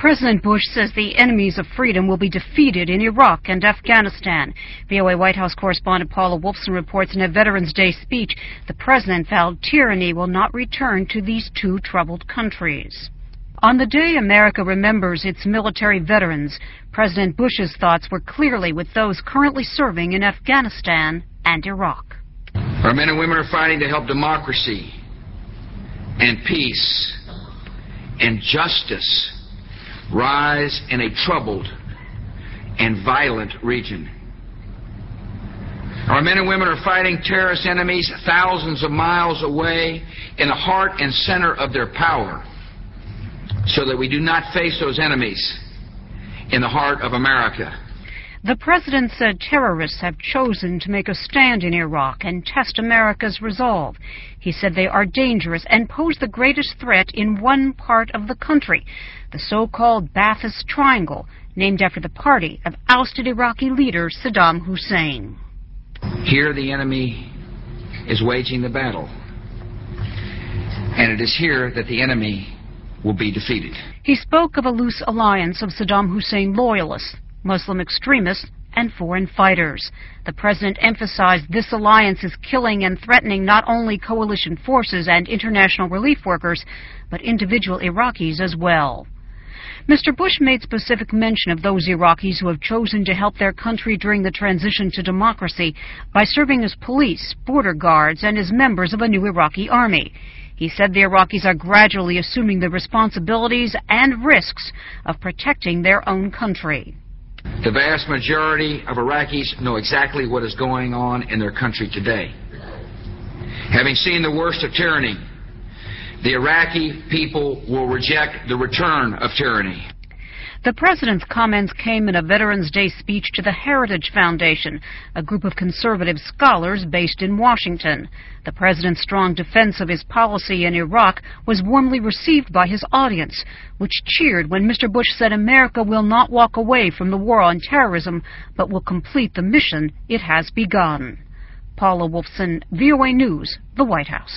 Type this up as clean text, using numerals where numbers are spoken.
President Bush says the enemies of freedom will be defeated in Iraq and Afghanistan. VOA White House correspondent Paula Wolfson reports in a Veterans Day speech the president vowed tyranny will not return to these two troubled countries. On the day America remembers its military veterans, President Bush's thoughts were clearly with those currently serving in Afghanistan and Iraq. Our men and women are fighting to help democracy and peace and justice rise in a troubled and violent region. Our men and women are fighting terrorist enemies thousands of miles away in the heart and center of their power, so that we do not face those enemies in the heart of America. The president said terrorists have chosen to make a stand in Iraq and test America's resolve. He said they are dangerous and pose the greatest threat in one part of the country, the so-called Ba'athist Triangle, named after the party of ousted Iraqi leader Saddam Hussein. Here the enemy is waging the battle, and it is here that the enemy will be defeated. He spoke of a loose alliance of Saddam Hussein loyalists, Muslim extremists, and foreign fighters. The president emphasized this alliance is killing and threatening not only coalition forces and international relief workers, but individual Iraqis as well. Mr. Bush made specific mention of those Iraqis who have chosen to help their country during the transition to democracy by serving as police, border guards, and as members of a new Iraqi army. He said the Iraqis are gradually assuming the responsibilities and risks of protecting their own country. The vast majority of Iraqis know exactly what is going on in their country today. Having seen the worst of tyranny, the Iraqi people will reject the return of tyranny. The president's comments came in a Veterans Day speech to the Heritage Foundation, a group of conservative scholars based in Washington. The president's strong defense of his policy in Iraq was warmly received by his audience, which cheered when Mr. Bush said America will not walk away from the war on terrorism, but will complete the mission it has begun. Paula Wolfson, VOA News, the White House.